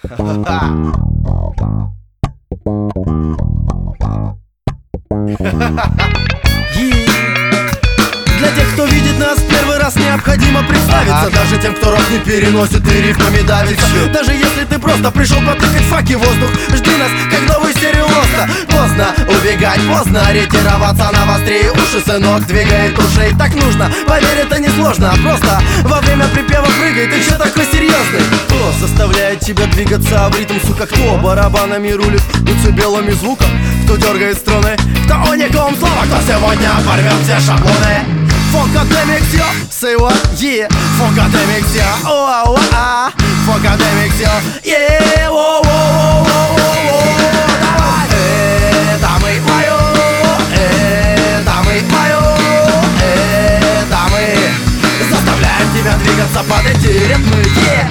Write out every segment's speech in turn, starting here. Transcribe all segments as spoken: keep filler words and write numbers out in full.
Для тех, кто видит нас первый раз, необходимо представиться. Ага. Даже тем, кто рок не переносит и рифмами давится. Даже если ты просто пришел потыкать факи в воздух, жди нас, как новый серию лоста. Поздно убегать, поздно ретироваться. Навостри уши, сынок, двигает ушей. Так нужно, поверь, это не сложно. Просто во время припева прыгай. Ты че такой серьезный? Кто заставляет тебя двигаться в ритм, сука? Кто барабанами рулит, децибелами звука? Кто дергает струны? Кто о ником слова? Кто сегодня порвет все шаблоны? Funkademics, yo, say what? Yeah. Funkademics, yo, oh, oh, ah. Funkademics, yo, yeah, oh, oh, oh, oh, oh. Давай! Это мы мое, это мы мое, это мы заставляем тебя двигаться под эти ритмы, yeah.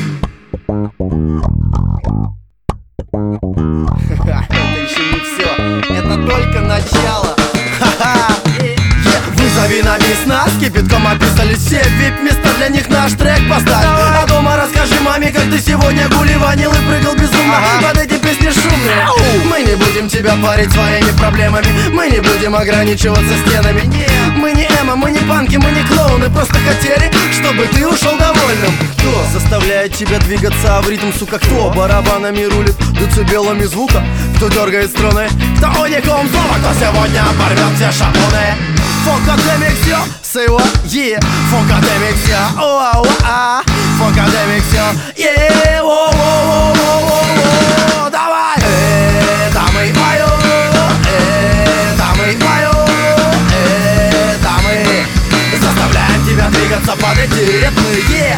Это еще не все, это только начало. Ха-ха. Вызови на бис нас, кипятком описали все вип-места, для них наш трек поставь. А дома расскажи маме, как ты сегодня гуливанил и прыгал безумно. Ага. Под эти песни шумные. Мы не будем тебя парить своими проблемами, мы не будем ограничиваться стенами. Мы не эмо, мы не панки, мы не клоуны, просто хотели, чтобы ты ушел довольным. Кто заставляет тебя двигаться в ритм, сука? Кто барабанами рулит, децибелами звука? Кто дергает струны? Кто о ником слова? Кто сегодня порвет все шаблоны? Funkademics, yo, say what? Yeah. Funkademics, yo, oh, oh, ah. Funkademics, yo, yeah, oh, oh, oh, oh, oh, oh. Давай! Это мы мое, это мы мое, это мы заставляем тебя двигаться под эти ритмы, yeah.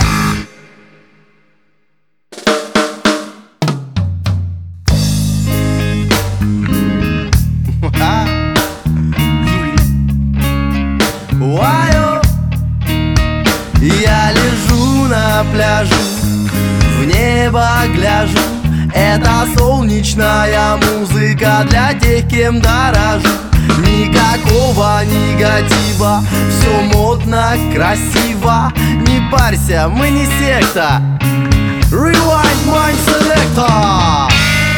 Я лежу на пляжу, в небо гляжу. Это солнечная музыка для тех, кем дорожу. Никакого негатива, все модно, красиво. Не парься, мы не секта. Rewind Mind Selector.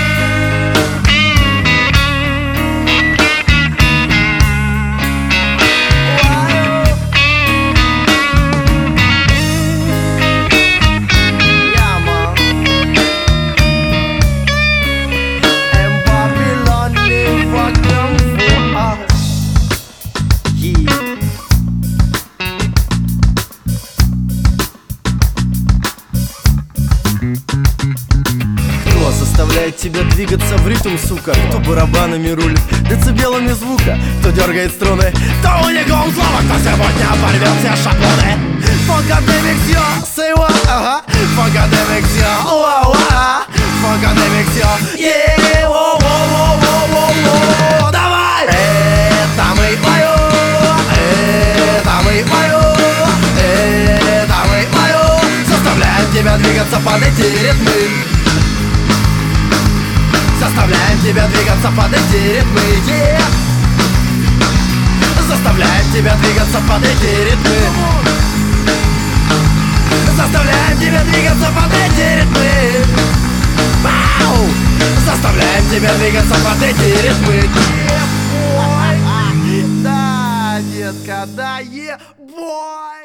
Кто заставляет тебя двигаться в ритм, сука? Кто барабанами рулит, децибелами звука? Кто дергает струны? Кто уникум слова? Кто сегодня порвет все шаблоны? Funkademics, yo, say what? Ага. Funkademics, yo, oh, oh, ah. Funkademics, yo, yeah, oh, oh, oh, oh, oh, oh. Давай! Это мы мое, это мы мое, это мы мое. Заставляем тебя двигаться под эти ритмы. Заставляем тебя двигаться под эти ритмы, yeah. Заставляем тебя двигаться под эти ритмы. Заставляем тебя двигаться под эти ритмы. Вау! Заставляем тебя двигаться под эти ритмы. Да, детка, да, е, бой!